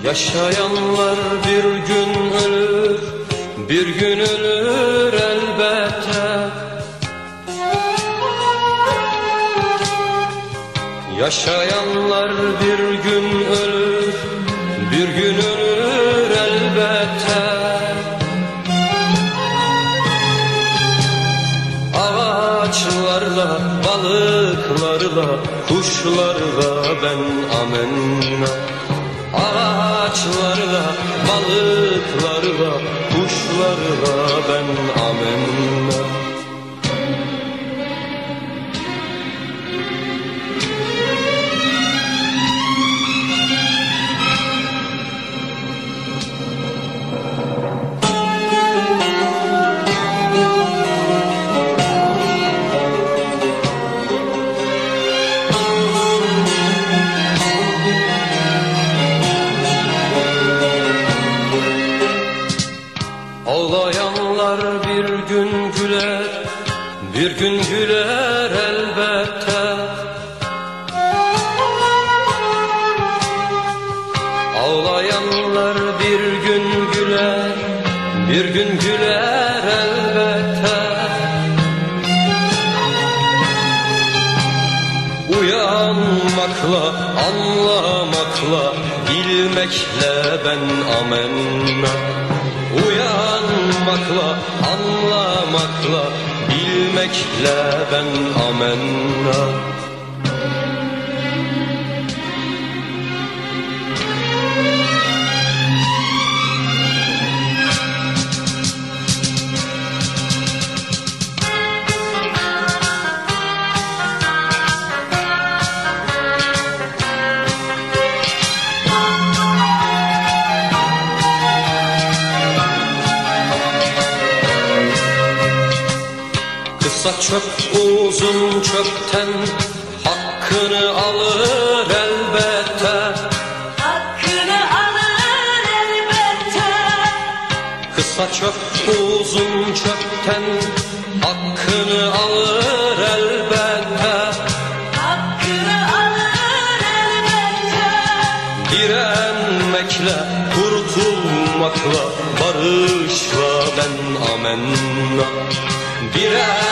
Yaşayanlar bir gün ölür, bir gün ölür elbette. Yaşayanlar bir gün ölür, bir gün ölür elbette. Ağaçlarla, balıklarla, kuşlarla ben amenna. Ağaçlarla, balıklarla, kuşlarla ben amenna. Ağlayanlar bir gün güler, bir gün güler elbette. Ağlayanlar bir gün güler, bir gün güler elbette. Uyanmakla, anlamakla, bilmekle ben amenna. Uyanmakla, anlamakla, bilmekle ben amenna. Kısa çöp uzun çöpten hakkını alır elbette. Hakkını alır elbette. Kısa çöp uzun çöpten hakkını alır elbette. Hakkını alır elbette. Direnmekle, kurtulmakla, barışla ben amenna. Direnmekle,